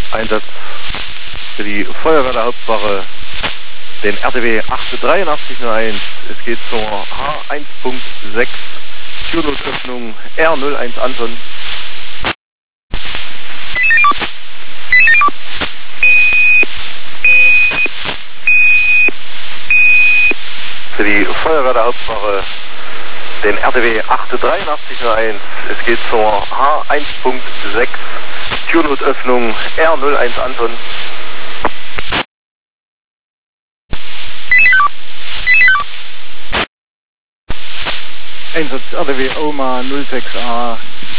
Einsatz für die Feuerwehr der Hauptwache, den RTW 88301. Es geht zur H1.6, Türnotöffnung R01 Anton. Für die Feuerwehr der Hauptwache, den RTW 88301. Es geht zur H1.6, Türnotöffnung R01 Anton. Einsatz RTW OMA 06A